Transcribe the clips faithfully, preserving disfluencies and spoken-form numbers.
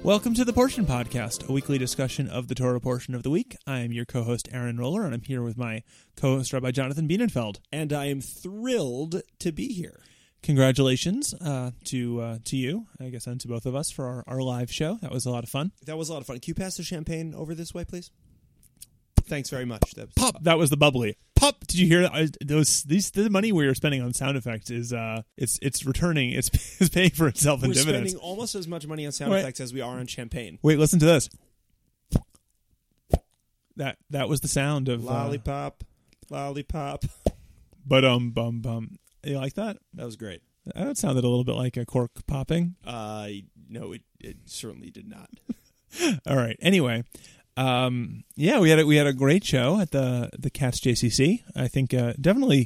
Welcome to the Portion Podcast, a weekly discussion of the Torah portion of the week. I am your co-host, Aaron Roller, and I'm here with my co-host, Rabbi Jonathan Bienenfeld. And I am thrilled to be here. Congratulations uh, to uh, to you, I guess, and to both of us for our, our live show. That was a lot of fun. That was a lot of fun. Can you pass the champagne over this way, please? Thanks very much. That was Pop! That was the bubbly. Pop! Did you hear that? Those these the money we are spending on sound effects is uh it's it's returning. It's, it's paying for itself in We're dividends. spending almost as much money on sound Wait. effects as we are on champagne. Wait, listen to this. That that was the sound of Lollipop, uh, lollipop. But um bum bum. You like that? That was great. That sounded a little bit like a cork popping. Uh, no, it, it certainly did not. All right. Anyway, um, yeah, we had a, we had a great show at the the Cats J C C. I think uh, definitely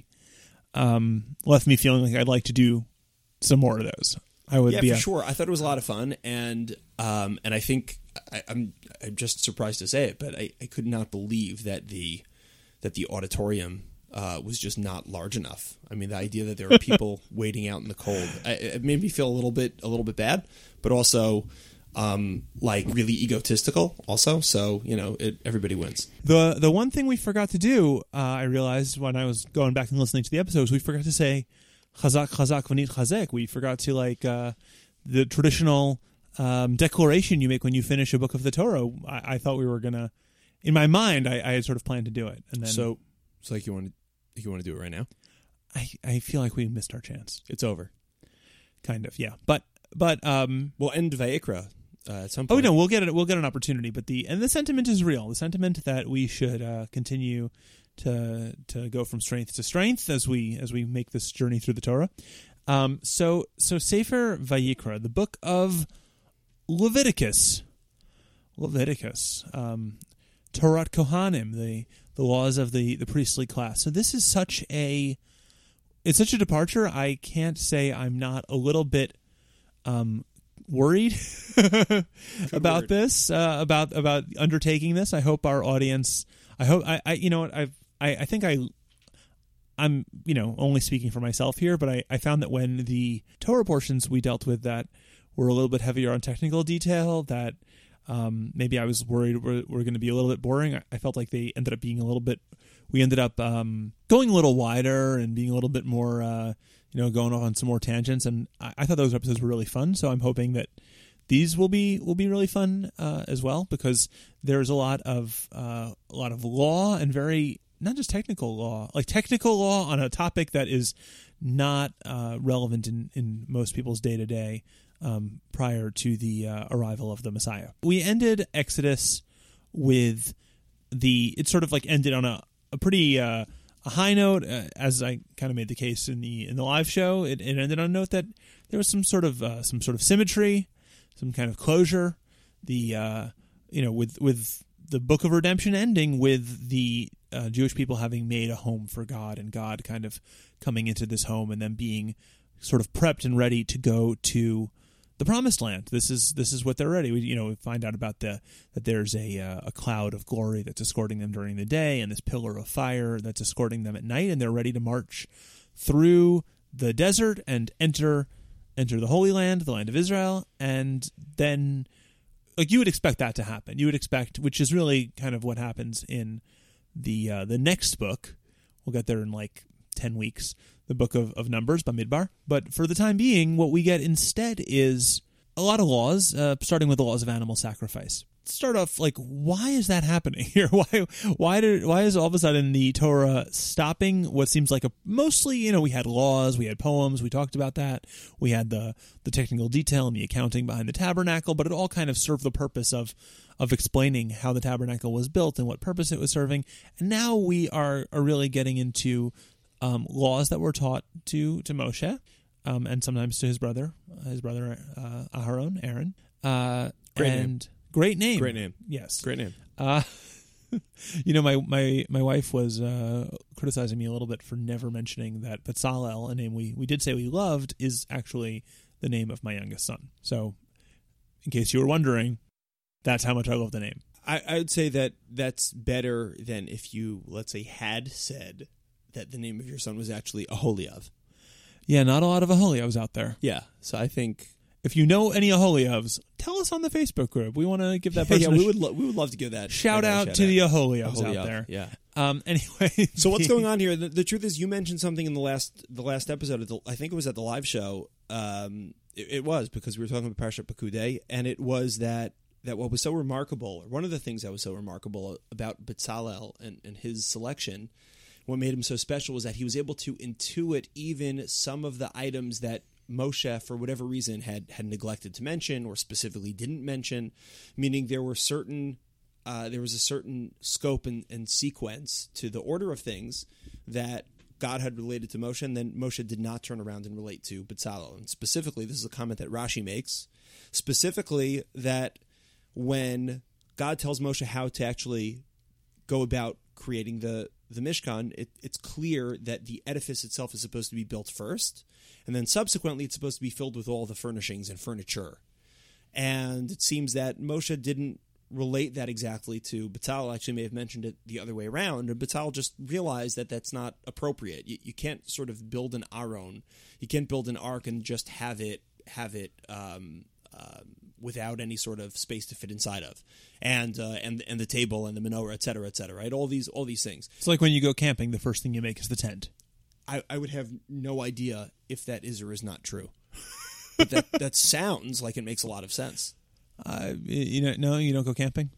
um, left me feeling like I'd like to do some more of those. I would yeah, be for a, sure. I thought it was a lot of fun, and um, and I think I, I'm I'm just surprised to say it, but I, I could not believe that the that the auditorium uh, was just not large enough. I mean, the idea that there were people waiting out in the cold, I, it made me feel a little bit a little bit bad, but also um, like really egotistical. Also, so you know, it, everybody wins. The the one thing we forgot to do, uh, I realized when I was going back and listening to the episodes, we forgot to say Chazak, Chazak, Vanit Chazek. We forgot to like uh, the traditional um, declaration you make when you finish a book of the Torah. I, I thought we were gonna, in my mind, I, I had sort of planned to do it, and then So, so like you want to you want to do it right now? I, I feel like we missed our chance. It's over. Kind of, yeah. But but um, We'll end Vayikra uh, at some oh point. no, we'll get it. We'll get an opportunity. But the and the sentiment is real. The sentiment that we should uh, continue to to go from strength to strength as we as we make this journey through the Torah. Um, so so Sefer Vayikra, the book of Leviticus, Leviticus, um, Torat Kohanim, the the laws of the, the priestly class. So this is such a it's such a departure. I can't say I'm not a little bit um, worried about word. this, uh, about about undertaking this. I hope our audience. I hope I, I you know what I've I, I think I I'm you know only speaking for myself here, but I, I found that when the Torah portions we dealt with that were a little bit heavier on technical detail, that um, maybe I was worried were, were going to be a little bit boring. I, I felt like they ended up being a little bit. We ended up um, going a little wider and being a little bit more, uh, you know, going off on some more tangents. And I, I thought those episodes were really fun. So I'm hoping that these will be will be really fun uh, as well, because there's a lot of uh, a lot of law and very not just technical law, like technical law on a topic that is not uh, relevant in, in most people's day to day. Um, prior to the uh, arrival of the Messiah. We ended Exodus with the, it sort of like ended on a, a pretty uh, a high note, uh, as I kind of made the case in the in the live show. It, it ended on a note that there was some sort of uh, some sort of symmetry, some kind of closure. The uh, you know with with the Book of Redemption ending with the uh, Jewish people having made a home for God, and God kind of coming into this home and then being sort of prepped and ready to go to the Promised Land. This is this is what they're ready. We, you know, we find out about the that there's a uh, a cloud of glory that's escorting them during the day, and this pillar of fire that's escorting them at night, and they're ready to march through the desert and enter enter the Holy Land, the land of Israel, and then like you would expect that to happen. You would expect, which is really kind of what happens in the uh, the next book. We'll get there in like ten weeks. The book of, of Numbers, Bamidbar. But for the time being, what we get instead is a lot of laws, uh, starting with the laws of animal sacrifice. Start off, like, why is that happening here? Why why did why is all of a sudden the Torah stopping what seems like a mostly, you know, we had laws, we had poems, we talked about that, we had the, the technical detail and the accounting behind the tabernacle, but it all kind of served the purpose of of explaining how the tabernacle was built and what purpose it was serving. And now we are, are really getting into Um, laws that were taught to to Moshe, um, and sometimes to his brother, uh, his brother uh, Aharon, Aaron. Uh, Great and name. Great name. Great name. Yes. Great name. Uh, you know, my, my, my wife was uh, criticizing me a little bit for never mentioning that Betzalel, a name we, we did say we loved, is actually the name of my youngest son. So, in case you were wondering, that's how much I love the name. I, I would say that that's better than if you, let's say, had said that the name of your son was actually Aholiav. Yeah, not a lot of Aholiavs out there. Yeah, so I think If you know any Aholiabs, tell us on the Facebook group. We want to give that person yeah, a we sh- would lo- we would love to give that shout that out shout to out. the Aholiabs Aholiab, out there. Yeah. Um. Anyway, So what's going on here? The, the truth is, you mentioned something in the last the last episode. Of the, I think it was at the live show. Um, it, it was because we were talking about Parashat Pekudei, and it was that that what was so remarkable, or one of the things that was so remarkable about Bezalel and, and his selection, what made him so special was that he was able to intuit even some of the items that Moshe, for whatever reason, had had neglected to mention or specifically didn't mention, meaning there were certain uh, there was a certain scope and, and sequence to the order of things that God had related to Moshe, and then Moshe did not turn around and relate to Bezalel. And specifically, this is a comment that Rashi makes, specifically that when God tells Moshe how to actually go about creating the, the Mishkan, it, it's clear that the edifice itself is supposed to be built first, and then subsequently it's supposed to be filled with all the furnishings and furniture. And it seems that Moshe didn't relate that exactly to Bezalel. Actually may have mentioned it the other way around, and Bezalel just realized that that's not appropriate. You, you can't sort of build an aron. You can't build an ark and just have it have it um, uh, without any sort of space to fit inside of, and uh, and and the table and the menorah, et cetera, et cetera. Right, all these all these things. It's like when you go camping, the first thing you make is the tent. I, I would have no idea if that is or is not true, but that that sounds like it makes a lot of sense. Uh, you know, no, you don't go camping.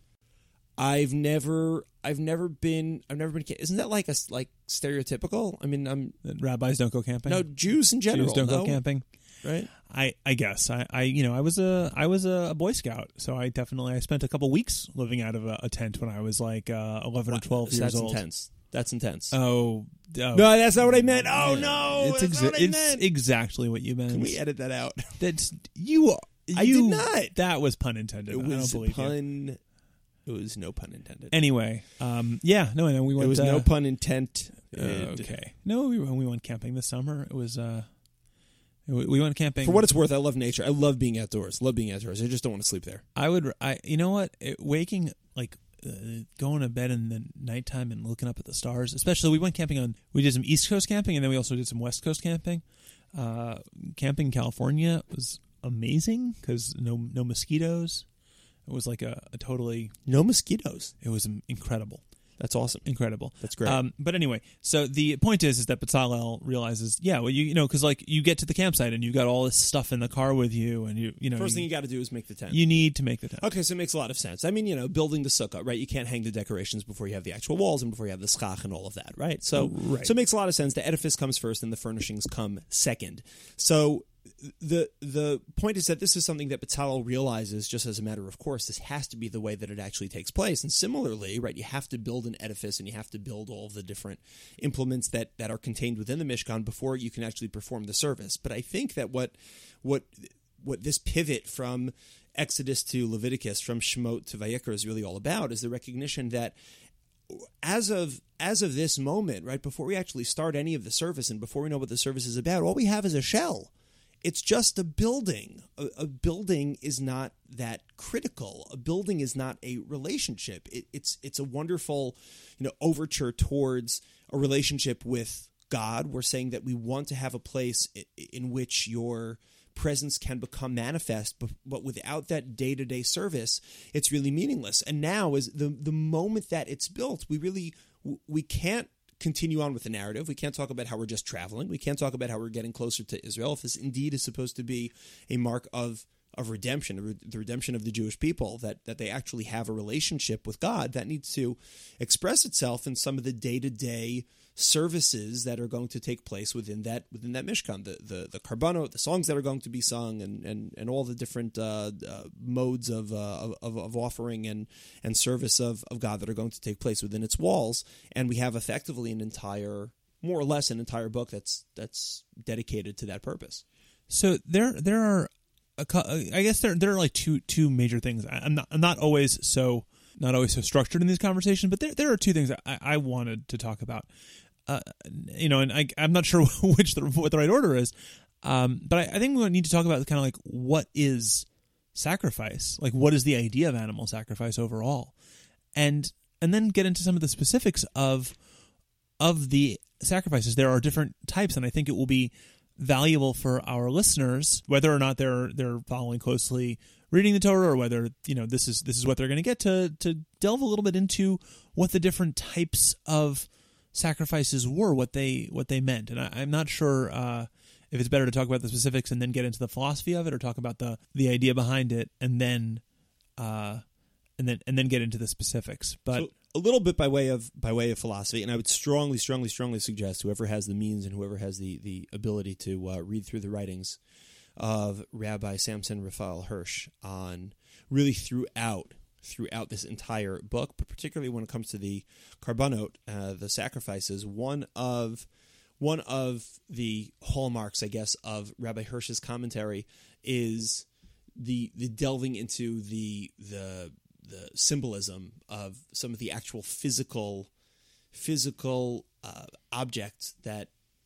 I've never, I've never been, I've never been. Isn't that like a like stereotypical? I mean, I'm That rabbis don't go camping. no Jews in general. Jews don't no? go camping. Right? I, I guess I, I you know I was a I was a Boy Scout, so I definitely I spent a couple weeks living out of a, a tent when I was like uh, eleven or twelve So years that's old. intense. That's intense. Oh, oh no, that's not what I meant. Oh no, it's, that's exa- not what I it's meant. exactly what you meant. Can we edit that out? That's you. I you, did not. That was pun intended. It I don't was believe you. pun. It was no pun intended. Anyway, um, yeah, no, no, we went. It was uh, no pun intent. uh, okay, no, we we went camping this summer. It was uh, we, we went camping. For what it's worth, I love nature. I love being outdoors. Love being outdoors. I just don't want to sleep there. I would, I you know what, it, waking like. Uh, going to bed in the nighttime and looking up at the stars. Especially, we went camping on. We did some East Coast camping, and then we also did some West Coast camping. Uh, camping in California was amazing because no no mosquitoes. It was like a, a totally No mosquitoes. it was incredible, That's awesome. incredible. That's great. Um, but anyway, so the point is, is that Bezalel realizes, yeah, well, you you know, because like you get to the campsite and you've got all this stuff in the car with you, and you you know, First you, thing you got to do is make the tent. you need to make the tent. Okay, so it makes a lot of sense. I mean, you know, building the sukkah, right? You can't hang the decorations before you have the actual walls and before you have the schach and all of that, right? So, Right. so it makes a lot of sense. The edifice comes first and the furnishings come second. So the the point is that this is something that Bezalel realizes just as a matter of course. This has to be the way that it actually takes place. And similarly, right, you have to build an edifice and you have to build all of the different implements that, that are contained within the Mishkan before you can actually perform the service. But I think that what what what this pivot from Exodus to Leviticus, from Shemot to Vayikra is really all about is the recognition that as of as of this moment, right, before we actually start any of the service and before we know what the service is about, all we have is a shell. It's just a building. A, a building is not that critical. A building is not a relationship. It, it's it's a wonderful, you know, overture towards a relationship with God. We're saying that we want to have a place in, in which your presence can become manifest, but, but without that day-to-day service, it's really meaningless. And now is the the moment that it's built, we really we can't continue on with the narrative. We can't talk about how we're just traveling. We can't talk about how we're getting closer to Israel. If this indeed is supposed to be a mark of of redemption, the redemption of the Jewish people, that that they actually have a relationship with God, that needs to express itself in some of the day-to-day services that are going to take place within that within that Mishkan, the the the Karbanot, the songs that are going to be sung, and and, and all the different uh, uh, modes of, uh, of of offering and and service of, of God that are going to take place within its walls. And we have effectively an entire, more or less, an entire book that's that's dedicated to that purpose. So there there are, a, I guess there there are like two two major things. I'm not I'm not always so not always so structured in these conversations, but there there are two things that I, I wanted to talk about. Uh, you know, and I, I'm not sure which the, what the right order is, um, but I, I think we need to talk about kind of like what is sacrifice, like what is the idea of animal sacrifice overall, and and then get into some of the specifics of of the sacrifices. There are different types, and I think it will be valuable for our listeners, whether or not they're they're following closely reading the Torah, or whether you know this is this is what they're going to get to to delve a little bit into what the different types of sacrifices were, what they what they meant. And I, I'm not sure uh, if it's better to talk about the specifics and then get into the philosophy of it, or talk about the the idea behind it and then uh, and then and then get into the specifics. But so a little bit by way of by way of philosophy, and I would strongly, strongly, strongly suggest whoever has the means and whoever has the the ability to uh, read through the writings of Rabbi Samson Raphael Hirsch on really throughout throughout this entire book, but particularly when it comes to the Karbanot, uh, the sacrifices. One of one of the hallmarks, I guess, of Rabbi Hirsch's commentary is the the delving into the the the symbolism of some of the actual physical physical uh, objects that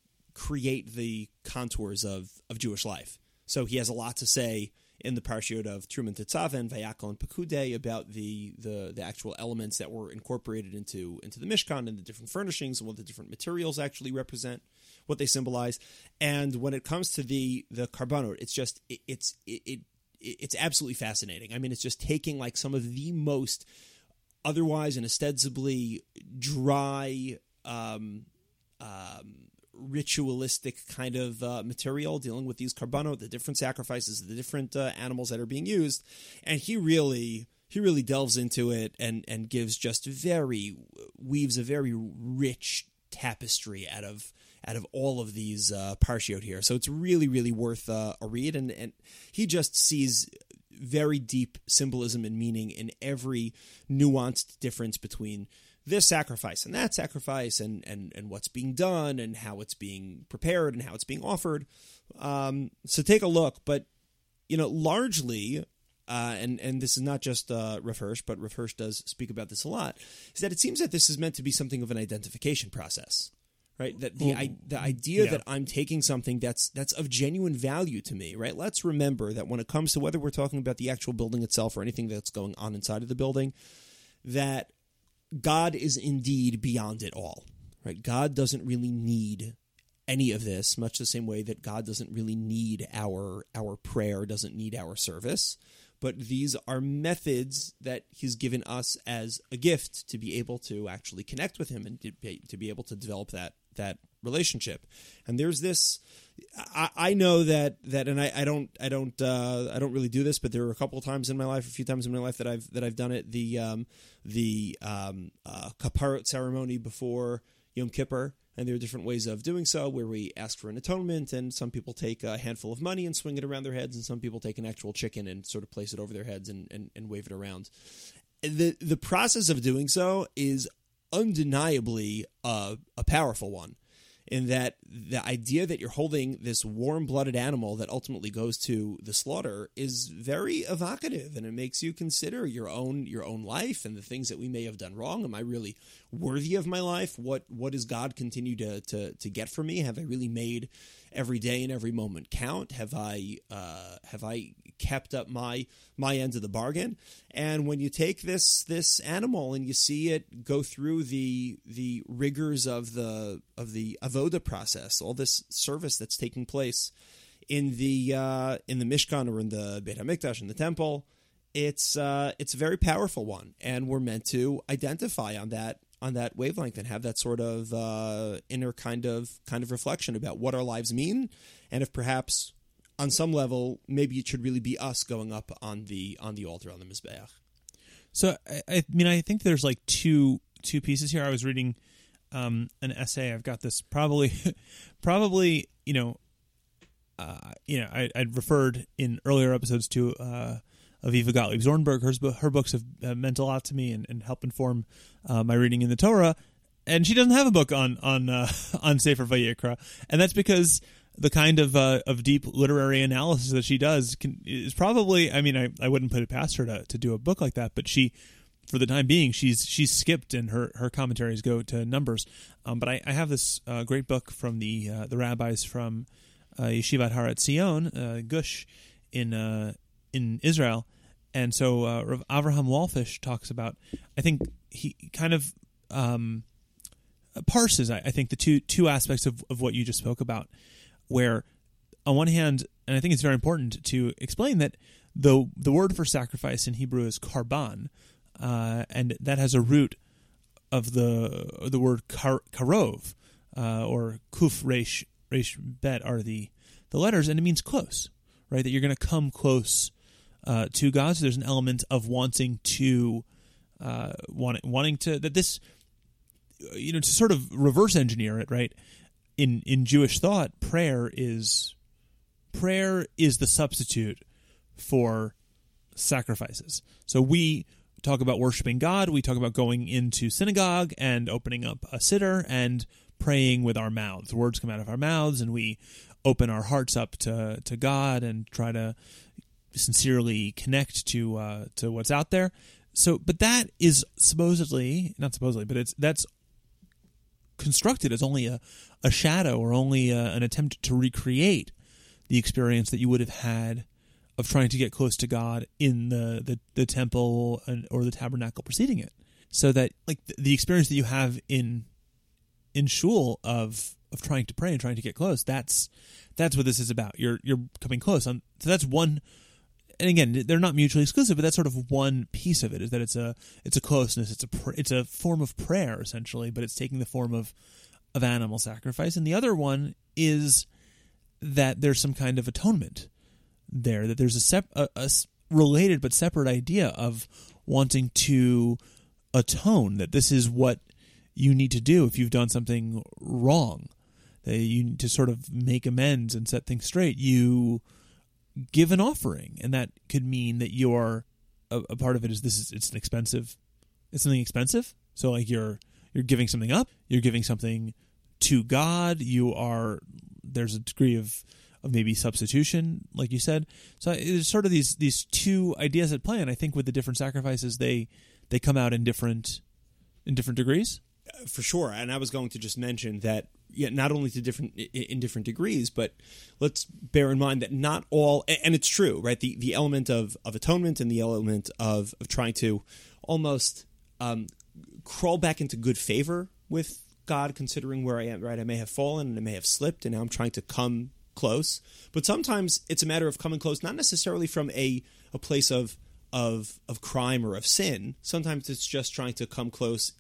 create the contours of, of Jewish life. So he has a lot to say in the parshiot of Truman Tetzaven, Vayakal, and Pekudei about the, the the actual elements that were incorporated into into the Mishkan and the different furnishings and what the different materials actually represent, what they symbolize. And when it comes to the the Karbanot, it's just it, it's it, it it's absolutely fascinating. I mean, it's just taking like some of the most otherwise and ostensibly dry, um, um, ritualistic kind of uh, material, dealing with these karbanot, the different sacrifices, the different uh, animals that are being used, and he really he really delves into it and and gives just very weaves a very rich tapestry out of out of all of these uh, parshiot here. So it's really really worth uh, a read, and and he just sees very deep symbolism and meaning in every nuanced difference between this sacrifice and that sacrifice, and, and, and what's being done and how it's being prepared and how it's being offered. Um, so take a look. But, you know, largely, uh, and, and this is not just uh, Rav Hirsch, but Rav Hirsch does speak about this a lot, is that it seems that this is meant to be something of an identification process, right? That the, I, the idea yeah. that I'm taking something that's that's of genuine value to me, right? Let's remember that when it comes to whether we're talking about the actual building itself or anything that's going on inside of the building, that God is indeed beyond it all, right? God doesn't really need any of this, much the same way that God doesn't really need our our prayer, doesn't need our service. But these are methods that he's given us as a gift to be able to actually connect with him and to be, to be able to develop that that relationship. And there's this, I, I know that that, and I, I don't, I don't, uh, I don't really do this, but there were a couple of times in my life, a few times in my life that I've that I've done it. The um, the um, uh, kaparot ceremony before Yom Kippur. And there are different ways of doing so, where we ask for an atonement, and some people take a handful of money and swing it around their heads, and some people take an actual chicken and sort of place it over their heads and, and, and wave it around. The the process of doing so is undeniably a, a powerful one, in that the idea that you're holding this warm-blooded animal that ultimately goes to the slaughter is very evocative, and it makes you consider your own your own life and the things that we may have done wrong. Am I really worthy of my life? What what does God continue to to, to get from me? Have I really made every day and every moment count? Have I uh, have I kept up my my end of the bargain? And when you take this this animal and you see it go through the the rigors of the of the avoda process, all this service that's taking place in the uh, in the Mishkan or in the Beit HaMikdash, in the temple, it's uh, it's a very powerful one, and we're meant to identify on that on that wavelength and have that sort of uh, inner kind of kind of reflection about what our lives mean, and if perhaps on some level maybe it should really be us going up on the on the altar on the Mizbeach. So I, I mean, I think there's like two two pieces here. I was reading um, an essay. I've got this probably probably you know uh, you know I, I'd referred in earlier episodes to uh, Aviva Gottlieb Zornberg. Her her books have uh, meant a lot to me and, and help inform uh, my reading in the Torah. And she doesn't have a book on on uh, on Sefer Vayikra, and that's because the kind of uh, of deep literary analysis that she does can, is probably, I mean, I, I wouldn't put it past her to, to do a book like that, but she, for the time being, she's she's skipped, and her, her commentaries go to Numbers. Um, but I, I have this uh, great book from the uh, the rabbis from uh, Yeshivat Har Etzion, uh, Gush, in uh, in Israel, and so uh, Rav Avraham Walfish talks about, I think he kind of um, parses, I, I think, the two two aspects of, of what you just spoke about, where on one hand, and I think it's very important to explain that the the word for sacrifice in Hebrew is karban, uh, and that has a root of the the word kar, karov, uh, or kuf resh resh bet are the the letters, and it means close, right? That you're going to come close uh, to God. So there's an element of wanting to uh, want, wanting to that this, you know, to sort of reverse engineer it, right? In in Jewish thought, prayer is prayer is the substitute for sacrifices. So we talk about worshiping God. We talk about going into synagogue and opening up a siddur and praying with our mouths. Words come out of our mouths, and we open our hearts up to, to God and try to sincerely connect to uh, to what's out there. So, but that is supposedly, not supposedly, but it's that's constructed as only a, a shadow or only a, an attempt to recreate the experience that you would have had of trying to get close to God in the, the, the temple and, or the tabernacle preceding it. So that, like, the experience that you have in in shul of of trying to pray and trying to get close, that's that's what this is about. You're you're coming close. Um, so that's one. And again, they're not mutually exclusive, but that's sort of one piece of it, is that it's a it's a closeness, it's a pr- it's a form of prayer essentially, but it's taking the form of of animal sacrifice. And the other one is that there's some kind of atonement there, that there's a, sep- a, a related but separate idea of wanting to atone, that this is what you need to do if you've done something wrong, that you need to sort of make amends and set things straight. You give an offering, and that could mean that you're a, a part of it is this is it's an expensive it's something expensive, so like you're you're giving something up, you're giving something to God, you are there's a degree of of maybe substitution, like you said. So it's sort of these these two ideas at play, and I think with the different sacrifices they they come out in different in different degrees. For sure, and I was going to just mention that, yeah, not only to different in different degrees, but let's bear in mind that not all, and it's true, right? The the element of, of atonement and the element of, of trying to almost um, crawl back into good favor with God, considering where I am, right? I may have fallen and I may have slipped, and now I'm trying to come close. But sometimes it's a matter of coming close, not necessarily from a, a place of of of crime or of sin. Sometimes it's just trying to come close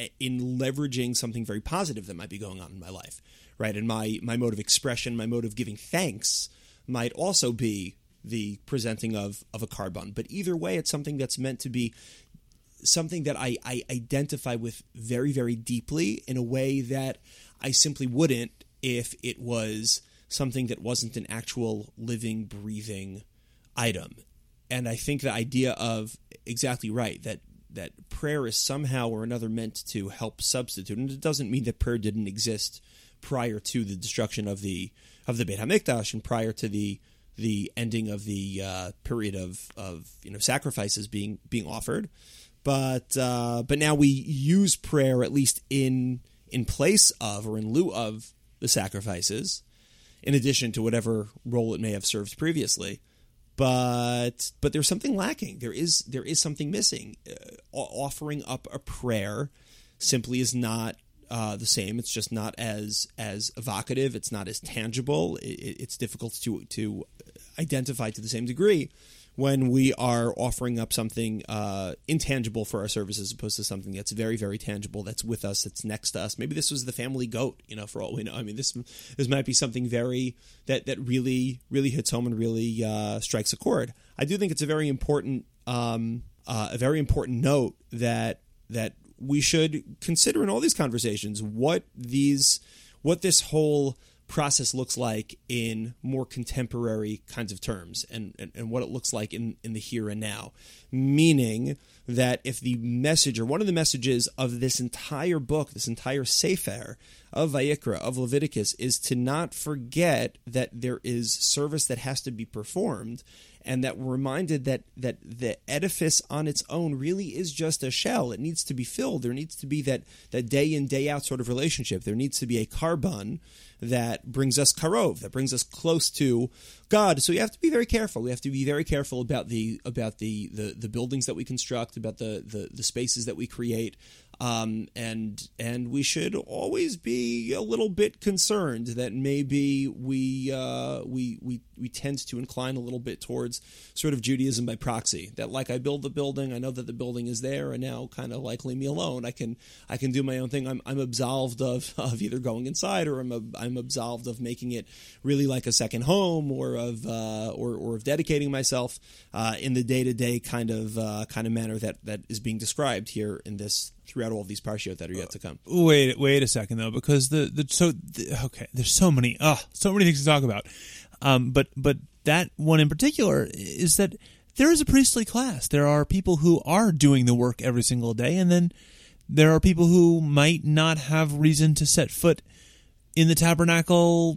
in leveraging something very positive that might be going on in my life, right? And my, my mode of expression, my mode of giving thanks might also be the presenting of, of a karban. But either way, it's something that's meant to be something that I, I identify with very, very deeply in a way that I simply wouldn't if it was something that wasn't an actual living, breathing item. And I think the idea of exactly right, that that prayer is somehow or another meant to help substitute. And it doesn't mean that prayer didn't exist prior to the destruction of the of the Beit HaMikdash and prior to the the ending of the uh, period of, of you know sacrifices being being offered. But uh, but now we use prayer at least in in place of or in lieu of the sacrifices, in addition to whatever role it may have served previously. But but there's something lacking. There is there is something missing. Uh, offering up a prayer simply is not uh, the same. It's just not as as evocative. It's not as tangible. It, it's difficult to to identify to the same degree when we are offering up something uh, intangible for our service, as opposed to something that's very, very tangible, that's with us, that's next to us. Maybe this was the family goat, you know, for all we know. I mean, this this might be something very that that really, really hits home and really uh, strikes a chord. I do think it's a very important, um, uh, a very important note that that we should consider in all these conversations what these, what this whole process looks like in more contemporary kinds of terms, and, and, and what it looks like in, in the here and now. Meaning that if the message, or one of the messages of this entire book, this entire Sefer of Vayikra, of Leviticus, is to not forget that there is service that has to be performed, and that we're reminded that that the edifice on its own really is just a shell. It needs to be filled. There needs to be that, that day in, day out sort of relationship. There needs to be a karban that brings us karov, that brings us close to God. So you have to be very careful. We have to be very careful about the about the the, the buildings that we construct, about the, the, the spaces that we create, Um, and and we should always be a little bit concerned that maybe we uh, we we we tend to incline a little bit towards sort of Judaism by proxy. That like I build the building, I know that the building is there, and now kind of like leave me alone. I can I can do my own thing. I'm I'm absolved of, of either going inside or I'm a, I'm absolved of making it really like a second home, or of uh, or or of dedicating myself uh, in the day to day kind of uh, kind of manner that that is being described here in this. Throughout all these parshiot that are yet to come. Wait, wait a second though, because the, the so the, okay, there's so many, uh, so many things to talk about. Um, but but that one in particular is that there is a priestly class. There are people who are doing the work every single day, and then there are people who might not have reason to set foot in the tabernacle,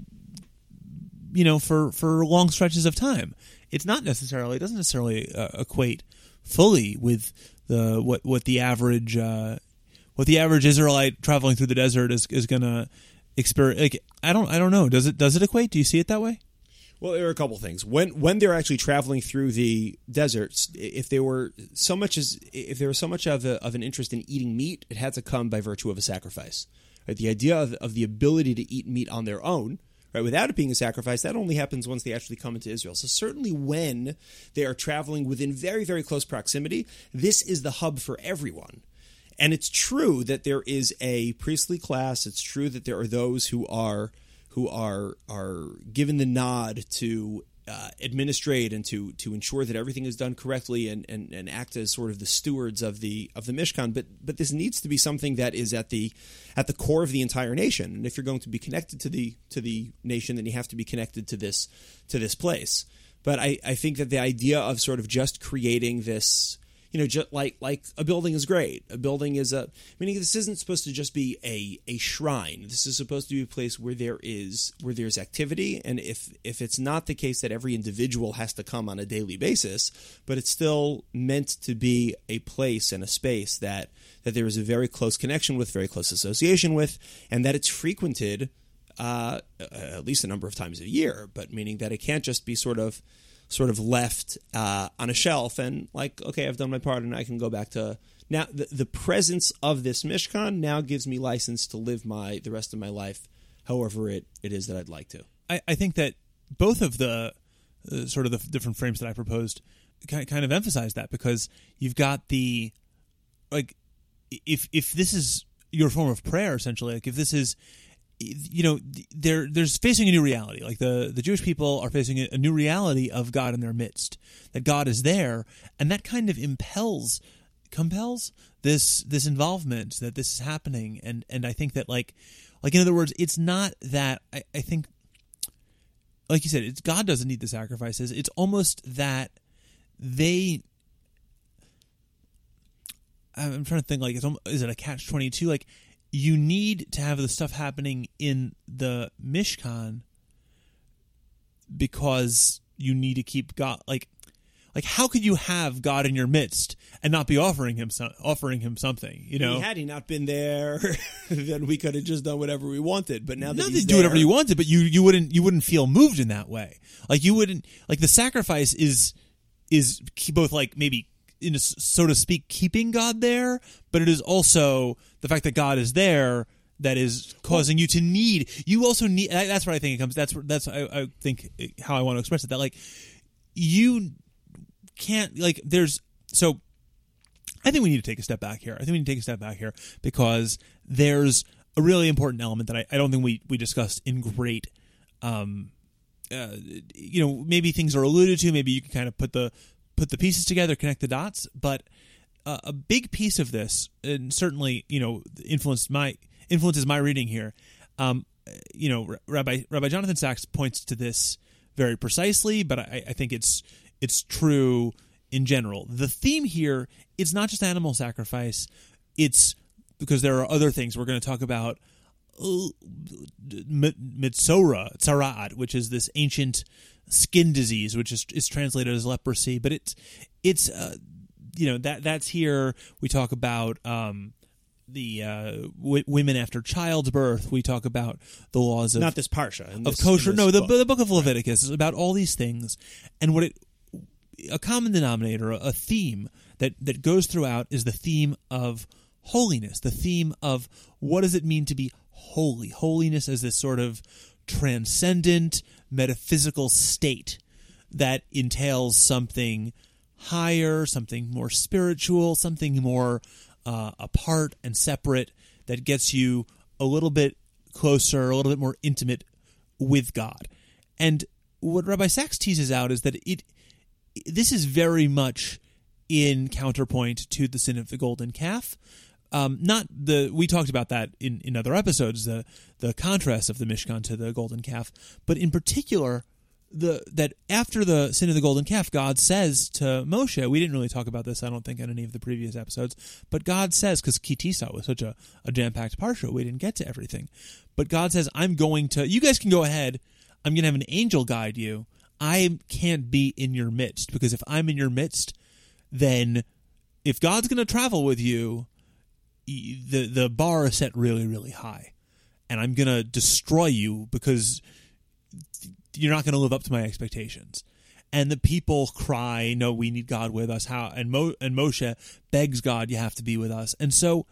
you know, for for long stretches of time. It's not necessarily, it doesn't necessarily uh, equate fully with the what what the average uh, what the average Israelite traveling through the desert is is going to experience. Like, I don't I don't know. Does it does it equate? Do you see it that way? Well, there are a couple things. When when they're actually traveling through the deserts, if they were so much as if there was so much of a, of an interest in eating meat, it had to come by virtue of a sacrifice. Right? The idea of, of the ability to eat meat on their own. Right, without it being a sacrifice, that only happens once they actually come into Israel. So certainly when they are traveling within very, very close proximity, this is the hub for everyone. And it's true that there is a priestly class. It's true that there are those who are who are are given the nod to uh, administrate and to to ensure that everything is done correctly and, and, and act as sort of the stewards of the of the Mishkan. But but this needs to be something that is at the at the core of the entire nation. And if you're going to be connected to the to the nation, then you have to be connected to this to this place. But I, I think that the idea of sort of just creating this, you know, just like like a building is great. A building is a meaning this isn't supposed to just be a, a shrine. This is supposed to be a place where there is where there's activity. And if if it's not the case that every individual has to come on a daily basis, but it's still meant to be a place and a space that that there is a very close connection with, very close association with, and that it's frequented uh, at least a number of times a year. But meaning that it can't just be sort of sort of left uh, on a shelf and like, okay, I've done my part and I can go back to now. The, the presence of this Mishkan now gives me license to live my the rest of my life however it, it is that I'd like to. I, I think that both of the uh, sort of the different frames that I proposed kind of emphasize that, because you've got the like if if this is your form of prayer, essentially, like if this is, you know, they're there's facing a new reality. Like the, the Jewish people are facing a, a new reality of God in their midst, that God is there, and that kind of impels, compels this this involvement, that this is happening. And and I think that like like in other words, it's not that I, I think, like you said, it's God doesn't need the sacrifices. It's almost that they. I'm trying to think, like, is it a catch twenty-two? Like, you need to have the stuff happening in the Mishkan because you need to keep God, like, like how could you have God in your midst and not be offering him some, offering him something? You know, had he not been there, then we could have just done whatever we wanted. But now that not he's to do there, whatever you wanted, but you you wouldn't you wouldn't feel moved in that way. Like you wouldn't like the sacrifice is is both like maybe, in a, so to speak, keeping God there, but it is also the fact that God is there that is causing you to need. You also need. That's what I think it comes. That's that's I, I think how I want to express it. That like you can't like there's so. I think we need to take a step back here. I think we need to take a step back here because there's a really important element that I, I don't think we we discussed in great. Um, uh, you know, maybe things are alluded to. Maybe you can kind of put the. put the pieces together, connect the dots, but uh, a big piece of this, and certainly, you know, influenced my influences my reading here. Um, you know, Rabbi Rabbi Jonathan Sacks points to this very precisely, but I, I think it's it's true in general. The theme here, it's not just animal sacrifice; it's because there are other things we're going to talk about. Uh, Mitzora, Tzara'at, which is this ancient skin disease, which is is translated as leprosy, but it's it's uh, you know that that's here. We talk about um, the uh, w- women after childbirth. We talk about the laws of not this parsha of this, kosher. No, the book. the book of Leviticus is about all these things, and what it a common denominator, a theme that that goes throughout is the theme of holiness, the theme of what does it mean to be holy? Holiness as this sort of transcendent, metaphysical state that entails something higher, something more spiritual, something more uh, apart and separate that gets you a little bit closer, a little bit more intimate with God. And what Rabbi Sacks teases out is that it this is very much in counterpoint to the sin of the golden calf. Um, not the we talked about that in, in other episodes, the the contrast of the Mishkan to the golden calf, but in particular, the that after the sin of the golden calf, God says to Moshe, we didn't really talk about this, I don't think, on any of the previous episodes, but God says, because Ki Tisa was such a, a jam-packed parsha, we didn't get to everything, but God says, I'm going to, you guys can go ahead, I'm going to have an angel guide you, I can't be in your midst, because if I'm in your midst, then if God's going to travel with you, the the bar is set really, really high, and I'm going to destroy you because you're not going to live up to my expectations. And the people cry, no, we need God with us. How? And, Mo, and Moshe begs God, you have to be with us. And so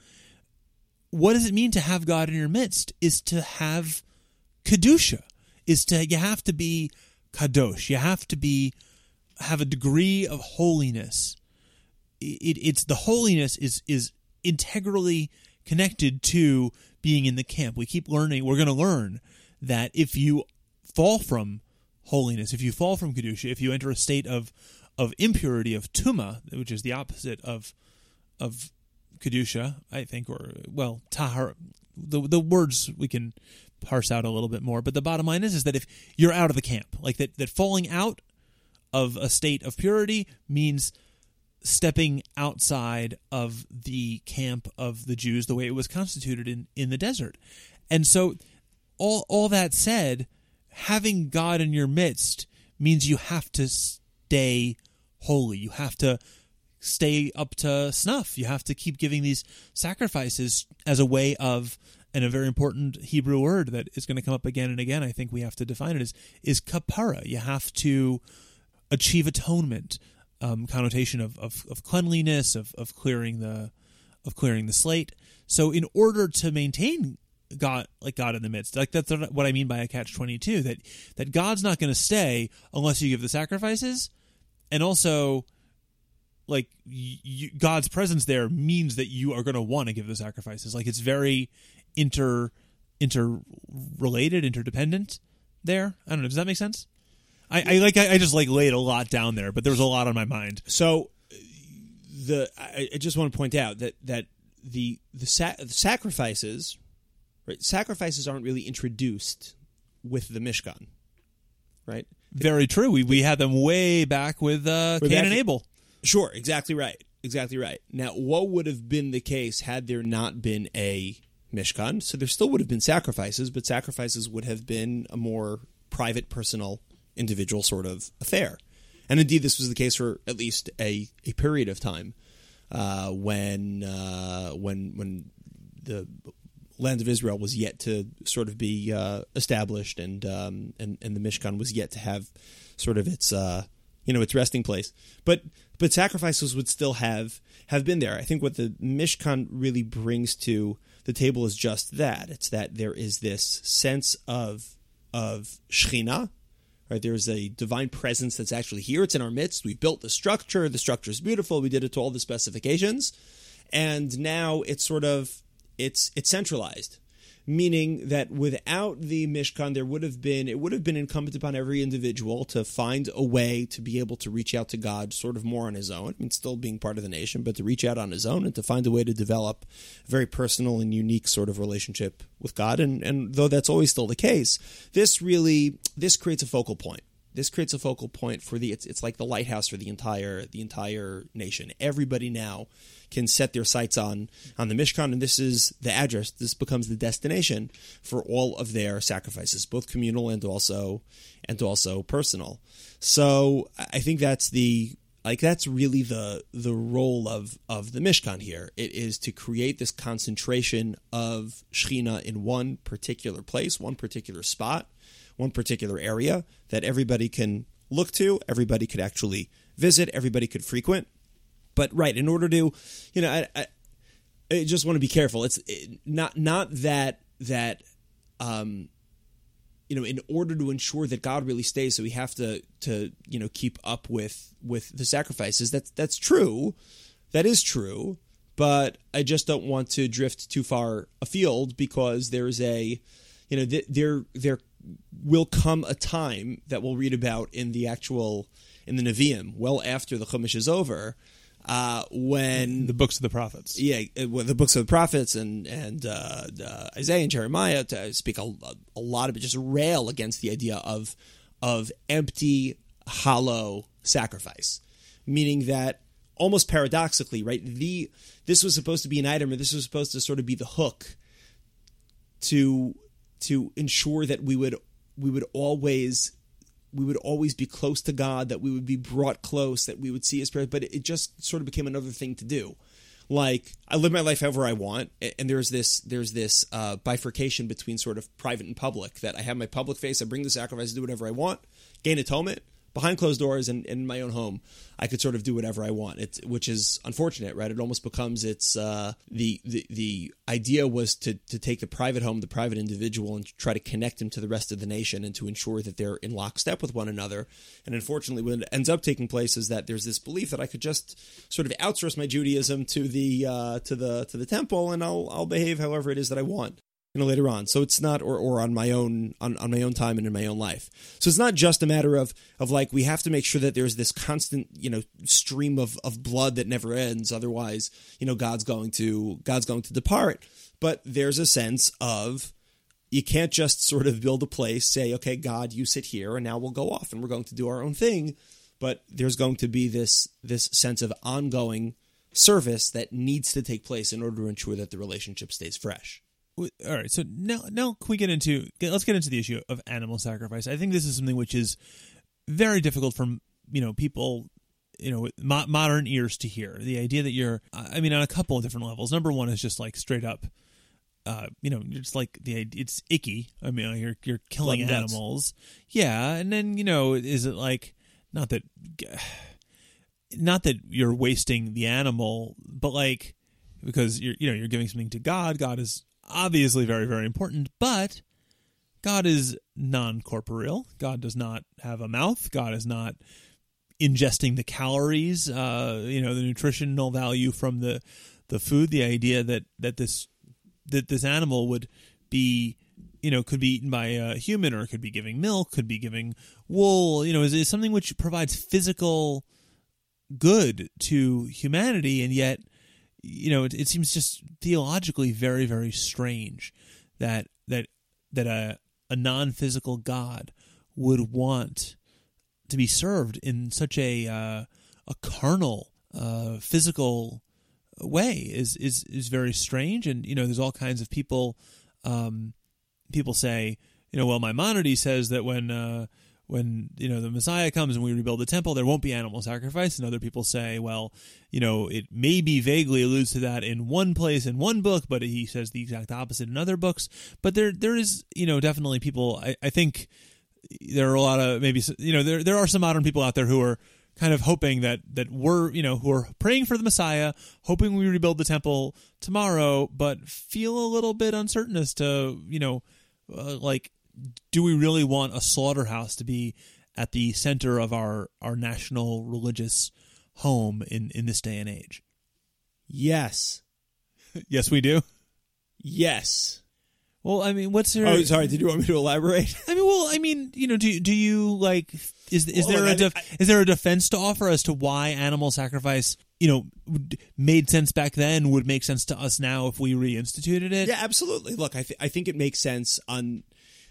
what does it mean to have God in your midst is to have Kedusha, is to, you have to be kadosh, you have to be, have a degree of holiness. It, it's the holiness is is integrally connected to being in the camp. We keep learning, we're going to learn that if you fall from holiness, if you fall from Kedusha, if you enter a state of of impurity, of Tuma, which is the opposite of of Kedusha, I think, or, well, Tahar, the, the words we can parse out a little bit more, but the bottom line is, is that if you're out of the camp, like that, that falling out of a state of purity means stepping outside of the camp of the Jews the way it was constituted in, in the desert. And so all all that said, having God in your midst means you have to stay holy. You have to stay up to snuff. You have to keep giving these sacrifices as a way of, and a very important Hebrew word that is going to come up again and again, I think we have to define it, is, is kapara. You have to achieve atonement. Um, connotation of, of, of cleanliness, of, of clearing the of clearing the slate. So in order to maintain God, like God in the midst, like that's what I mean by a catch twenty-two, that that God's not going to stay unless you give the sacrifices, and also like you, God's presence there means that you are going to want to give the sacrifices. Like it's very inter interrelated, interdependent there. I don't know. Does that make sense? I, I like. I just like laid a lot down there, but there was a lot on my mind. So, the I, I just want to point out that that the the, sa- the sacrifices, right? Sacrifices aren't really introduced with the Mishkan, right? Very true. We we had them way back with uh, Cain and Abel. Sure, exactly right, exactly right. Now, what would have been the case had there not been a Mishkan? So there still would have been sacrifices, but sacrifices would have been a more private, personal, individual sort of affair. And indeed, this was the case for at least a, a period of time uh, when uh, when when the land of Israel was yet to sort of be uh, established, and, um, and and the Mishkan was yet to have sort of its uh, you know its resting place. But but sacrifices would still have have been there. I think what the Mishkan really brings to the table is just that. It's that there is this sense of of Shekhinah. Right, there's a divine presence that's actually here. It's in our midst. We built the structure. The structure is beautiful. We did it to all the specifications. And now it's sort of, it's it's centralized. Meaning that without the Mishkan, there would have been, it would have been incumbent upon every individual to find a way to be able to reach out to God sort of more on his own. I mean, still being part of the nation, but to reach out on his own and to find a way to develop a very personal and unique sort of relationship with God. And, and though that's always still the case, this really, this creates a focal point. This creates a focal point for the, it's, it's like the lighthouse for the entire, the entire nation. Everybody now can set their sights on, on the Mishkan, and this is the address. This becomes the destination for all of their sacrifices, both communal and also, and also personal. So I think that's the, like, that's really the, the role of, of the Mishkan here. It is to create this concentration of Shekhinah in one particular place, one particular spot, one particular area that everybody can look to, everybody could actually visit, everybody could frequent. But right, in order to, you know, I, I, I just want to be careful. It's not not that that um, you know, in order to ensure that God really stays, so we have to to you know keep up with with the sacrifices. That's that's true. That is true. But I just don't want to drift too far afield, because there's a, you know, th- there there will come a time that we'll read about in the actual in the Nevi'im, well after the Chumash is over, uh, when the books of the prophets, yeah, well, the books of the prophets and and uh, uh, Isaiah and Jeremiah to speak a, a lot of it, just rail against the idea of of empty, hollow sacrifice, meaning that. Almost paradoxically, right? The this was supposed to be an item, or this was supposed to sort of be the hook to to ensure that we would we would always we would always be close to God, that we would be brought close, that we would see His Spirit. But it just sort of became another thing to do. Like, I live my life however I want, and there's this there's this uh, bifurcation between sort of private and public. That I have my public face, I bring the sacrifice, do whatever I want, gain atonement. Behind closed doors and in my own home, I could sort of do whatever I want. It's which is unfortunate, right? It almost becomes it's uh, the the the idea was to to take the private home, the private individual, and try to connect him to the rest of the nation, and to ensure that they're in lockstep with one another. And unfortunately, what ends up taking place is that there's this belief that I could just sort of outsource my Judaism to the uh, to the to the temple, and I'll I'll behave however it is that I want. You know, later on. So it's not, or, or on my own, on, on my own time and in my own life. So it's not just a matter of, of like, we have to make sure that there's this constant, you know, stream of, of blood that never ends. Otherwise, you know, God's going to, God's going to depart. But there's a sense of, you can't just sort of build a place, say, okay, God, you sit here and now we'll go off and we're going to do our own thing. But there's going to be this, this sense of ongoing service that needs to take place in order to ensure that the relationship stays fresh. All right, so now now can we get into let's get into the issue of animal sacrifice. I think this is something which is very difficult for you know people you know with mo- modern ears to hear. The idea that you're, I mean, on a couple of different levels. Number one is just like straight up, uh, you know, it's like the it's icky. I mean, you're you're killing animals, yeah, and then you know, is it like not that not that you're wasting the animal, but like because you're you know you're giving something to God. God is obviously very, very important, but God is non-corporeal. God does not have a mouth. God is not ingesting the calories, uh, you know, the nutritional value from the the food. The idea that that this that this animal would be, you know, could be eaten by a human, or could be giving milk, could be giving wool, you know, is, is something which provides physical good to humanity, and yet, you know, it, it seems just theologically very, very strange that that that a a non-physical God would want to be served in such a uh, a carnal, uh, physical way is is is very strange. And you know, there's all kinds of people. Um, people say, you know, well, Maimonides says that when uh, when you know the Messiah comes and we rebuild the temple, there won't be animal sacrifice. And other people say, well, you know, it maybe vaguely alludes to that in one place in one book, but he says the exact opposite in other books. But there there is, you know, definitely people. I, I think there are a lot of maybe you know there there are some modern people out there who are kind of hoping that that we're you know who are praying for the Messiah, hoping we rebuild the temple tomorrow, but feel a little bit uncertain as to you know uh, like. Do we really want a slaughterhouse to be at the center of our, our national religious home in, in this day and age? Yes. Yes, we do? Yes. Well, I mean, what's your... Oh, sorry, did you want me to elaborate? I mean, well, I mean, you know, do do you, like... Is is well, there I, a def- I, is there a defense to offer as to why animal sacrifice, you know, made sense back then, would make sense to us now if we reinstituted it? Yeah, absolutely. Look, I, th- I think it makes sense on...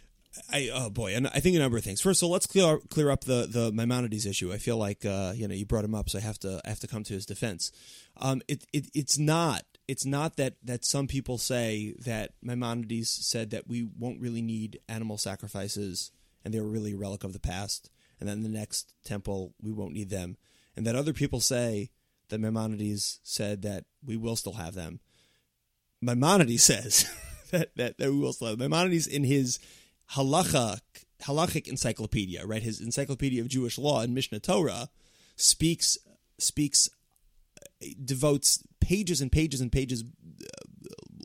I oh boy, and I think a number of things. First of all, let's clear clear up the, the Maimonides issue. I feel like uh, you know you brought him up, so I have to I have to come to his defense. Um, it, it it's not it's not that, that some people say that Maimonides said that we won't really need animal sacrifices and they were really a relic of the past, and then the next temple we won't need them, and that other people say that Maimonides said that we will still have them. Maimonides says that, that that we will still have them. Maimonides in his Halacha, halachic encyclopedia, right? His encyclopedia of Jewish law in Mishnah Torah speaks, speaks, devotes pages and pages and pages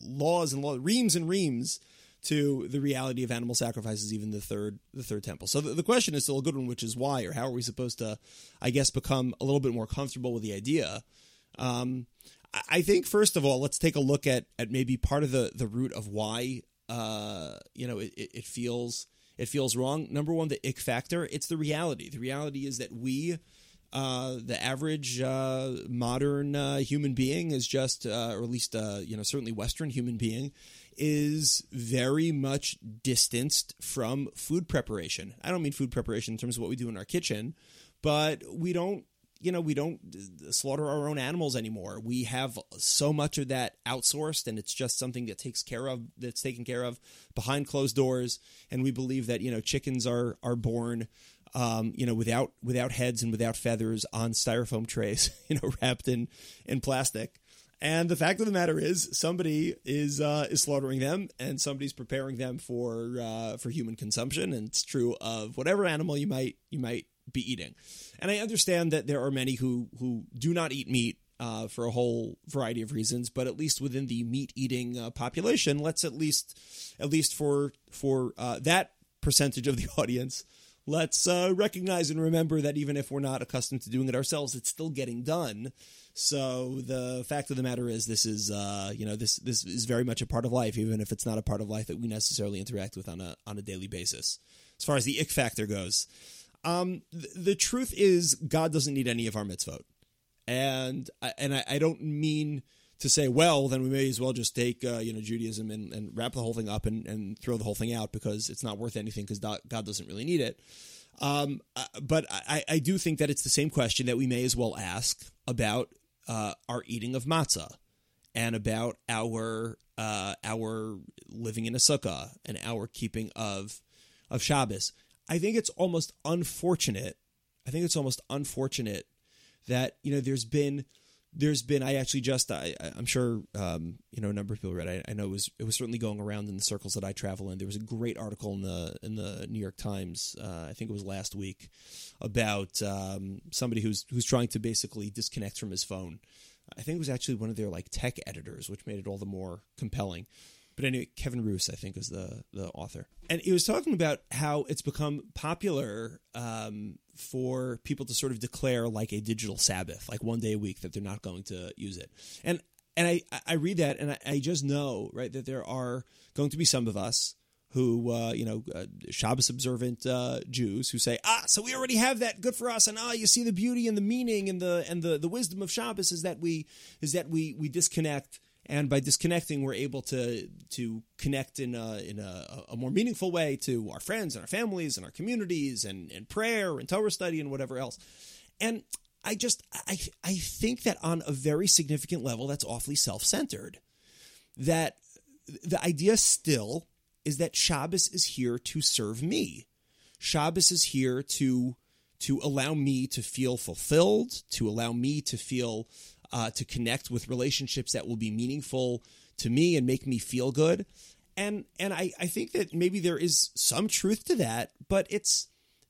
laws and law, reams and reams to the reality of animal sacrifices, even the third the third temple. So the, the question is still a good one, which is why, or how are we supposed to, I guess, become a little bit more comfortable with the idea? Um, I think, first of all, let's take a look at at maybe part of the, the root of why uh, you know it, it feels it feels wrong. Number one, the ick factor. It's the reality. The reality is that we, uh, the average uh, modern uh, human being, is just, uh, or at least uh, you know certainly Western human being, is very much distanced from food preparation. I don't mean food preparation in terms of what we do in our kitchen, but we don't, you know, we don't slaughter our own animals anymore. We have so much of that outsourced, and it's just something that takes care of, that's taken care of behind closed doors. And we believe that, you know, chickens are, are born, um, you know, without, without heads and without feathers on styrofoam trays, you know, wrapped in, in plastic. And the fact of the matter is, somebody is uh, is slaughtering them, and somebody's preparing them for uh, for human consumption. And it's true of whatever animal you might you might be eating. And I understand that there are many who who do not eat meat uh, for a whole variety of reasons. But at least within the meat eating uh, population, let's at least at least for for uh, that percentage of the audience, let's uh, recognize and remember that even if we're not accustomed to doing it ourselves, it's still getting done. So the fact of the matter is, this is, uh, you know, this this is very much a part of life, even if it's not a part of life that we necessarily interact with on a on a daily basis. As far as the ick factor goes, um, th- the truth is, God doesn't need any of our mitzvot, and I, and I, I don't mean to say, well, then we may as well just take uh, you know Judaism and, and wrap the whole thing up and, and throw the whole thing out because it's not worth anything because God doesn't really need it. Um, but I, I do think that it's the same question that we may as well ask about Uh, our eating of matzah, and about our uh, our living in a sukkah, and our keeping of of Shabbos. I think it's almost unfortunate. I think it's almost unfortunate that you know there's been there's been. I actually just I, I'm sure um, you know a number of people read. I, I know it was it was certainly going around in the circles that I travel in. There was a great article in the in the New York Times. Uh, I think it was last week, about um, somebody who's who's trying to basically disconnect from his phone. I think it was actually one of their like tech editors, which made it all the more compelling. But anyway, Kevin Roose, I think, is the the author, and he was talking about how it's become popular um, for people to sort of declare like a digital Sabbath, like one day a week that they're not going to use it. And and I I read that and I, I just know right that there are going to be some of us who, uh, you know, uh, Shabbos observant uh, Jews who say, ah, so we already have that, good for us, and ah, you see the beauty and the meaning and the and the, the wisdom of Shabbos is that we is that we we disconnect, and by disconnecting, we're able to to connect in a in a, a more meaningful way to our friends and our families and our communities and, and prayer and Torah study and whatever else. And I just I I think that on a very significant level, that's awfully self-centered. That the idea still is that Shabbos is here to serve me. Shabbos is here to to allow me to feel fulfilled, to allow me to feel, uh, to connect with relationships that will be meaningful to me and make me feel good. And and I, I think that maybe there is some truth to that, but it's,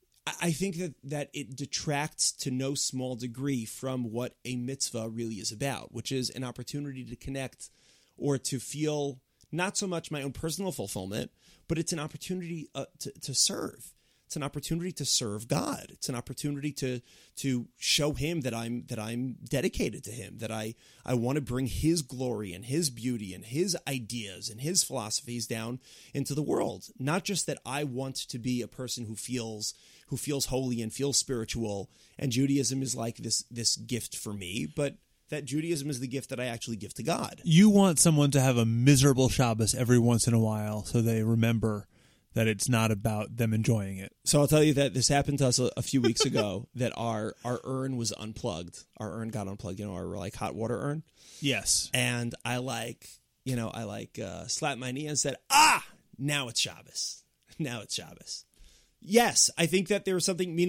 I think that, that it detracts to no small degree from what a mitzvah really is about, which is an opportunity to connect or to feel not so much my own personal fulfillment, but it's an opportunity uh, to, to serve. It's an opportunity to serve God. It's an opportunity to to show Him that I'm that I'm dedicated to Him, that I, I want to bring His glory and His beauty and His ideas and His philosophies down into the world. Not just that I want to be a person who feels who feels holy and feels spiritual, and Judaism is like this this gift for me, but that Judaism is the gift that I actually give to God. You want someone to have a miserable Shabbos every once in a while so they remember that it's not about them enjoying it. So I'll tell you that this happened to us a, a few weeks ago, that our, our urn was unplugged. Our urn got unplugged, you know, our like hot water urn. Yes. And I like, you know, I like uh, slapped my knee and said, ah, now it's Shabbos. Now it's Shabbos. Yes, I think that there was something, meaning,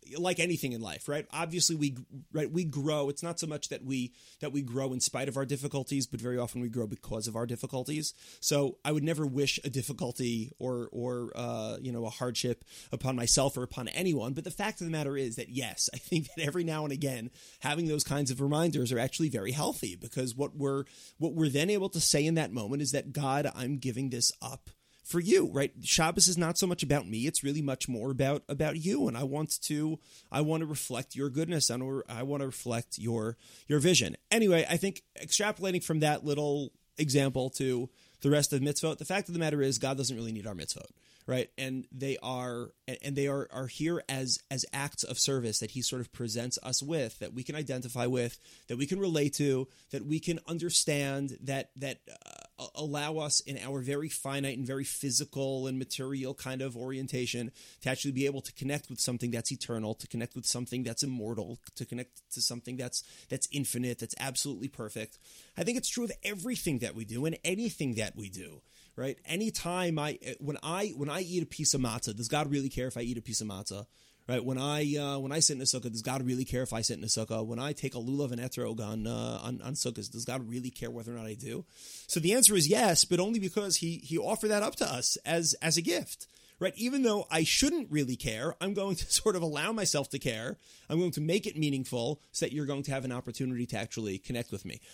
like anything in life, right? Obviously, we right we grow. It's not so much that we that we grow in spite of our difficulties, but very often we grow because of our difficulties. So I would never wish a difficulty or or uh, you know a hardship upon myself or upon anyone. But the fact of the matter is that yes, I think that every now and again having those kinds of reminders are actually very healthy, because what we're what we're then able to say in that moment is that, God, I'm giving this up for you, right? Shabbos is not so much about me; it's really much more about about you. And I want to, I want to reflect your goodness, and or I want to reflect your your vision. Anyway, I think extrapolating from that little example to the rest of mitzvot, the fact of the matter is, God doesn't really need our mitzvot, right? And they are and they are are here as as acts of service that He sort of presents us with, that we can identify with, that we can relate to, that we can understand, that that. Uh, allow us in our very finite and very physical and material kind of orientation to actually be able to connect with something that's eternal, to connect with something that's immortal, to connect to something that's that's infinite, that's absolutely perfect. I think it's true of everything that we do and anything that we do, right? Anytime I when I when I eat a piece of matzah, does God really care if I eat a piece of matzah? Right, when I uh, when I sit in a sukkah, does God really care if I sit in a sukkah? When I take a lulav and etrog on, uh, on on sukkahs, does God really care whether or not I do? So the answer is yes, but only because he he offered that up to us as as a gift. Right, even though I shouldn't really care, I'm going to sort of allow myself to care. I'm going to make it meaningful so that you're going to have an opportunity to actually connect with me.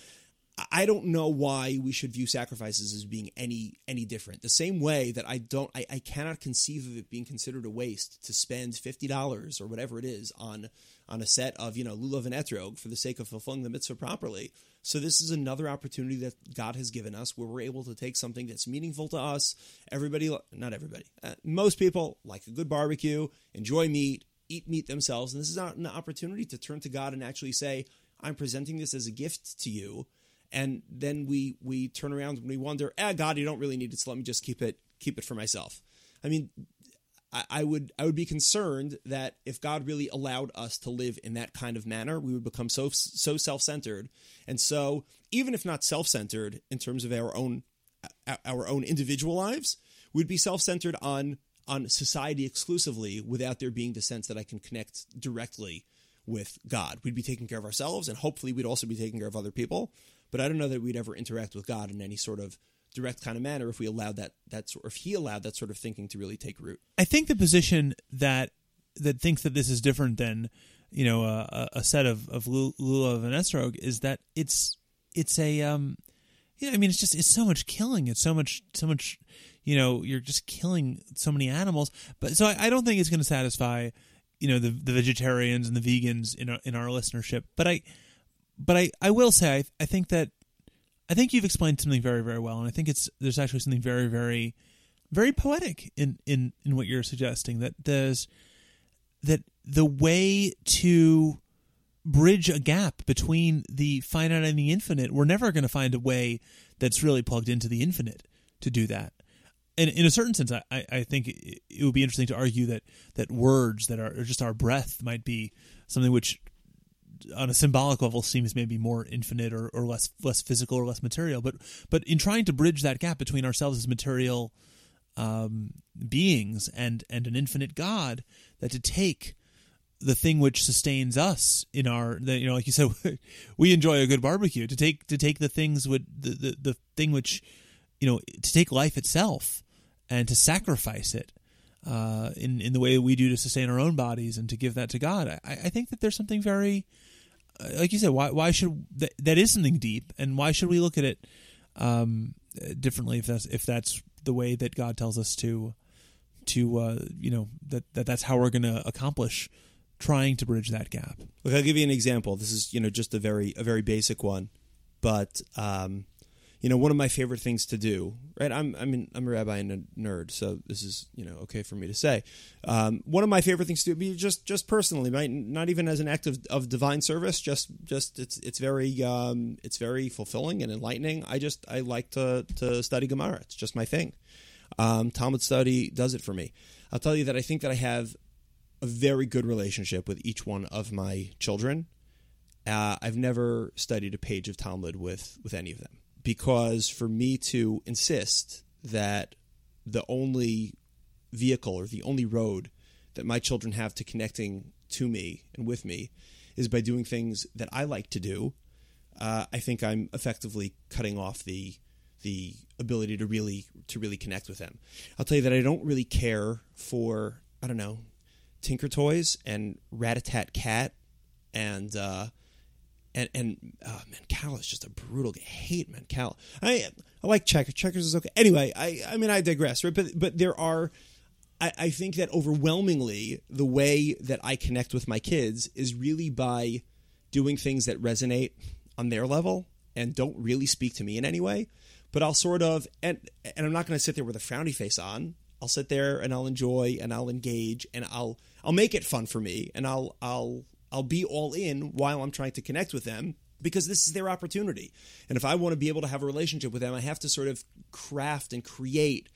I don't know why we should view sacrifices as being any any different. The same way that I don't, I, I cannot conceive of it being considered a waste to spend fifty dollars or whatever it is on on a set of, you know, lulav and etrog for the sake of fulfilling the mitzvah properly. So this is another opportunity that God has given us where we're able to take something that's meaningful to us. Everybody, not everybody, uh, most people like a good barbecue, enjoy meat, eat meat themselves. And this is not an opportunity to turn to God and actually say, I'm presenting this as a gift to you. And then we we turn around and we wonder, ah, God, you don't really need it, so let me just keep it keep it for myself. I mean, I, I would I would be concerned that if God really allowed us to live in that kind of manner, we would become so so self-centered. And so, even if not self-centered in terms of our own our own individual lives, we'd be self-centered on on society exclusively, without there being the sense that I can connect directly with God. We'd be taking care of ourselves, and hopefully we'd also be taking care of other people. But I don't know that we'd ever interact with God in any sort of direct kind of manner if we allowed that that or if He allowed that sort of thinking to really take root. I think the position that that thinks that this is different than, you know, a, a set of of lulav and esrog is that it's it's a um, yeah, I mean, it's just it's so much killing. It's so much so much, you know, you're just killing so many animals. But so I, I don't think it's going to satisfy, you know, the the vegetarians and the vegans in our, in our listenership. But I. But I, I will say, I, I think that, I think you've explained something very, very well. And I think it's, there's actually something very, very, very poetic in, in, in what you're suggesting, that there's, that the way to bridge a gap between the finite and the infinite, we're never going to find a way that's really plugged into the infinite to do that. And in a certain sense, I, I think it, it would be interesting to argue that, that words that are just our breath might be something which, on a symbolic level, seems maybe more infinite or, or less less physical or less material. But but in trying to bridge that gap between ourselves as material um, beings and and an infinite God, that to take the thing which sustains us in our, the, you know, like you said, we enjoy a good barbecue. To take to take the things would the, the the thing which, you know, to take life itself and to sacrifice it. Uh, in in the way we do to sustain our own bodies and to give that to God, I, I think that there's something very, uh, like you said, why why should that, that is something deep, and why should we look at it um, differently if that's if that's the way that God tells us to to uh, you know that, that that's how we're going to accomplish trying to bridge that gap. Look, I'll give you an example. This is, you know, just a very a very basic one, but. Um, You know, one of my favorite things to do, right? I'm I'm an, I'm a rabbi and a nerd, so this is, you know, okay for me to say. Um, one of my favorite things to do, just just personally, right? Not even as an act of, of divine service. Just just it's it's very um, it's very fulfilling and enlightening. I just I like to to study Gemara. It's just my thing. Um, Talmud study does it for me. I'll tell you that I think that I have a very good relationship with each one of my children. Uh, I've never studied a page of Talmud with with any of them. Because for me to insist that the only vehicle or the only road that my children have to connecting to me and with me is by doing things that I like to do, uh, I think I'm effectively cutting off the the ability to really to really connect with them. I'll tell you that I don't really care for, I don't know, Tinker Toys and Rat-a-tat Cat and uh, and and uh, Mancala is just a brutal. I hate Mancala. I I like Checkers. Checkers is okay. Anyway, I I mean I digress, right? But but there are. I, I think that overwhelmingly the way that I connect with my kids is really by doing things that resonate on their level and don't really speak to me in any way. But I'll sort of, and and I'm not going to sit there with a frowny face on. I'll sit there and I'll enjoy and I'll engage and I'll I'll make it fun for me and I'll I'll I'll be all in while I'm trying to connect with them because this is their opportunity. And if I want to be able to have a relationship with them, I have to sort of craft and create,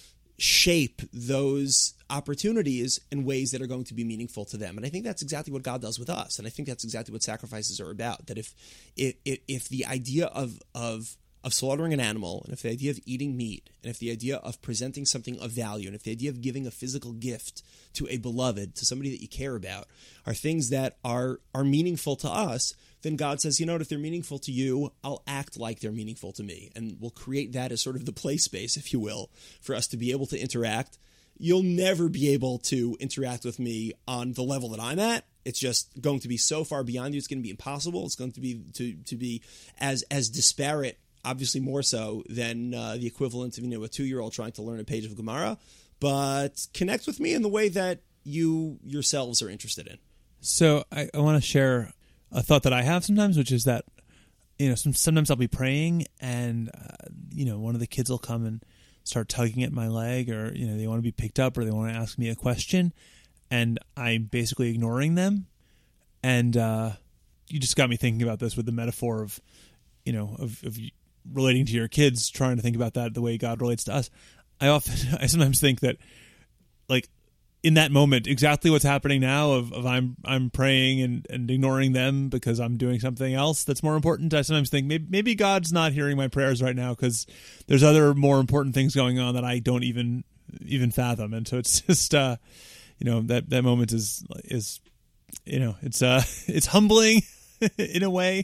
shape those opportunities in ways that are going to be meaningful to them. And I think that's exactly what God does with us. And I think that's exactly what sacrifices are about. That if if if the idea of of of slaughtering an animal, and if the idea of eating meat, and if the idea of presenting something of value, and if the idea of giving a physical gift to a beloved, to somebody that you care about, are things that are are meaningful to us, then God says, you know what, if they're meaningful to you, I'll act like they're meaningful to me. And we'll create that as sort of the play space, if you will, for us to be able to interact. You'll never be able to interact with me on the level that I'm at. It's just going to be so far beyond you. It's going to be impossible. It's going to be to to be as as disparate, obviously more so than uh, the equivalent of, you know, a two-year-old trying to learn a page of Gemara. But connect with me in the way that you yourselves are interested in. So I, I want to share a thought that I have sometimes, which is that, you know, some, sometimes I'll be praying and, uh, you know, one of the kids will come and start tugging at my leg, or, you know, they want to be picked up or they want to ask me a question, and I'm basically ignoring them. And uh, you just got me thinking about this with the metaphor of, you know, of, of relating to your kids, trying to think about that the way God relates to us. I often, I sometimes think that, like, in that moment, exactly what's happening now of, of I'm I'm praying and, and ignoring them because I'm doing something else that's more important. I sometimes think maybe, maybe God's not hearing my prayers right now because there's other more important things going on that I don't even even fathom. And so it's just, uh, you know, that, that moment is is, you know, it's uh it's humbling in a way.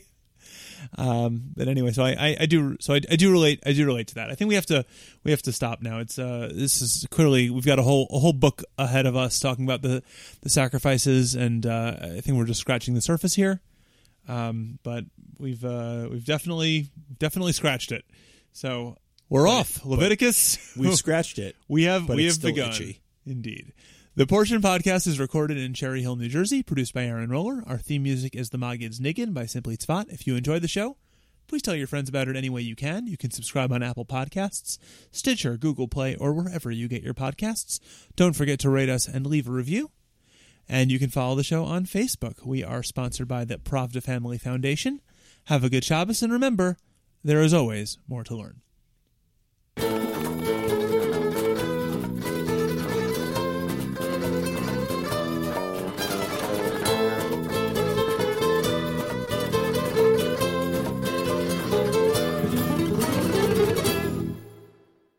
Um, but anyway, so I, I, I do, so I, I do relate, I do relate to that. I think we have to, we have to stop now. It's, uh, this is clearly, we've got a whole, a whole book ahead of us talking about the, the sacrifices. And, uh, I think we're just scratching the surface here. Um, but we've, uh, we've definitely, definitely scratched it. So we're but off. It, Leviticus. We've scratched it. We have, but we it's have still begun. Itchy. Indeed. The Portion Podcast is recorded in Cherry Hill, New Jersey, produced by Aaron Roller. Our theme music is The Maggid's Niggin by Simply Tzvat. If you enjoyed the show, please tell your friends about it any way you can. You can subscribe on Apple Podcasts, Stitcher, Google Play, or wherever you get your podcasts. Don't forget to rate us and leave a review. And you can follow the show on Facebook. We are sponsored by the Pravda Family Foundation. Have a good Shabbos, and remember, there is always more to learn.